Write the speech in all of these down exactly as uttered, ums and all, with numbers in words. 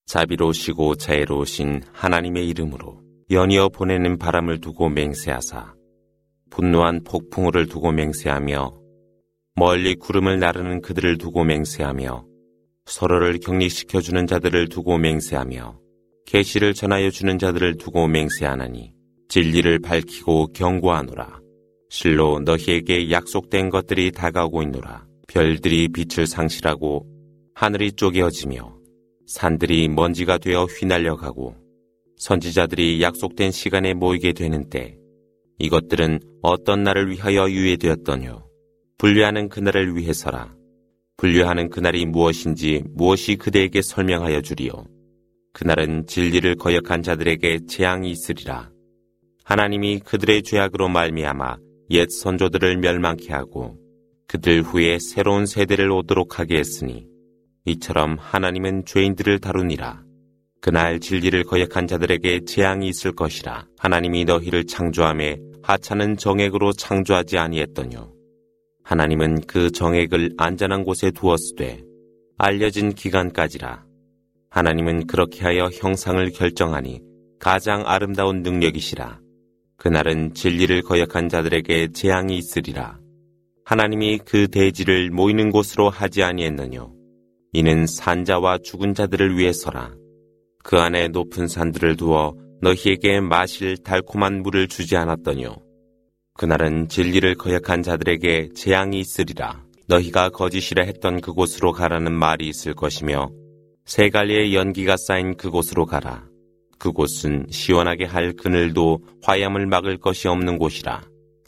자비로우시고 자애로우신 하나님의 이름으로 연이어 보내는 바람을 두고 맹세하사 분노한 폭풍우를 두고 맹세하며 멀리 구름을 나르는 그들을 두고 맹세하며 서로를 격리시켜주는 자들을 두고 맹세하며 계시를 전하여 주는 자들을 두고 맹세하나니 진리를 밝히고 경고하노라. 실로 너희에게 약속된 것들이 다가오고 있노라. 별들이 빛을 상실하고 하늘이 쪼개어지며 산들이 먼지가 되어 휘날려가고 선지자들이 약속된 시간에 모이게 되는 때 이것들은 어떤 날을 위하여 유예되었더뇨. 분류하는 그날을 위해서라. 분류하는 그날이 무엇인지 무엇이 그대에게 설명하여 주리요. 그날은 진리를 거역한 자들에게 재앙이 있으리라. 하나님이 그들의 죄악으로 말미암아 옛 선조들을 멸망케 하고 그들 후에 새로운 세대를 오도록 하게 했으니 이처럼 하나님은 죄인들을 다루니라. 그날 진리를 거역한 자들에게 재앙이 있을 것이라. 하나님이 너희를 창조하며 하찮은 정액으로 창조하지 아니했더뇨. 하나님은 그 정액을 안전한 곳에 두었으되 알려진 기간까지라. 하나님은 그렇게 하여 형상을 결정하니 가장 아름다운 능력이시라. 그날은 진리를 거역한 자들에게 재앙이 있으리라. 하나님이 그 대지를 모이는 곳으로 하지 아니했느뇨. 이는 산자와 죽은 자들을 위해서라. 그 안에 높은 산들을 두어 너희에게 마실 달콤한 물을 주지 않았더뇨. 그날은 진리를 거역한 자들에게 재앙이 있으리라. 너희가 거짓이라 했던 그곳으로 가라는 말이 있을 것이며 세 갈래의 연기가 쌓인 그곳으로 가라. 그곳은 시원하게 할 그늘도 화염을 막을 것이 없는 곳이라.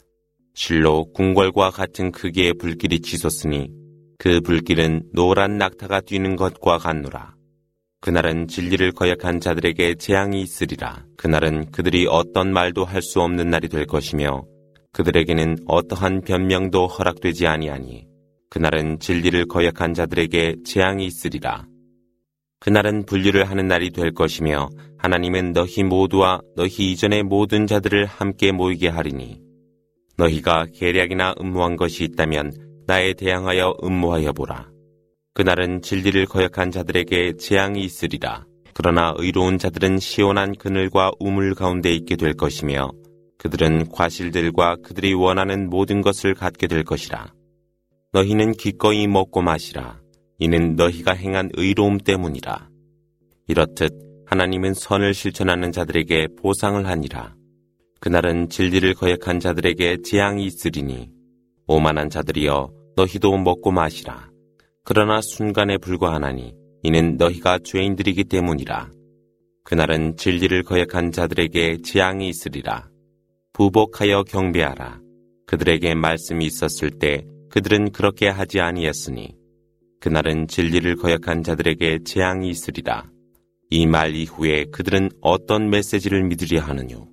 실로 궁궐과 같은 크기의 불길이 치솟으니 그 불길은 노란 낙타가 뛰는 것과 같노라. 그날은 진리를 거역한 자들에게 재앙이 있으리라. 그날은 그들이 어떤 말도 할 수 없는 날이 될 것이며 그들에게는 어떠한 변명도 허락되지 아니하니 그날은 진리를 거역한 자들에게 재앙이 있으리라. 그날은 분류를 하는 날이 될 것이며 하나님은 너희 모두와 너희 이전의 모든 자들을 함께 모이게 하리니 너희가 계략이나 음모한 것이 있다면 나에 대항하여 음모하여 보라. 그날은 진리를 거역한 자들에게 재앙이 있으리라. 그러나 의로운 자들은 시원한 그늘과 우물 가운데 있게 될 것이며 그들은 과실들과 그들이 원하는 모든 것을 갖게 될 것이라. 너희는 기꺼이 먹고 마시라. 이는 너희가 행한 의로움 때문이라. 이렇듯 하나님은 선을 실천하는 자들에게 보상을 하니라. 그날은 진리를 거역한 자들에게 재앙이 있으리니 오만한 자들이여 너희도 먹고 마시라. 그러나 순간에 불과하나니 이는 너희가 죄인들이기 때문이라. 그날은 진리를 거역한 자들에게 재앙이 있으리라. 부복하여 경배하라. 그들에게 말씀이 있었을 때 그들은 그렇게 하지 아니했으니 그날은 진리를 거역한 자들에게 재앙이 있으리라. 이 말 이후에 그들은 어떤 메시지를 믿으려 하느뇨.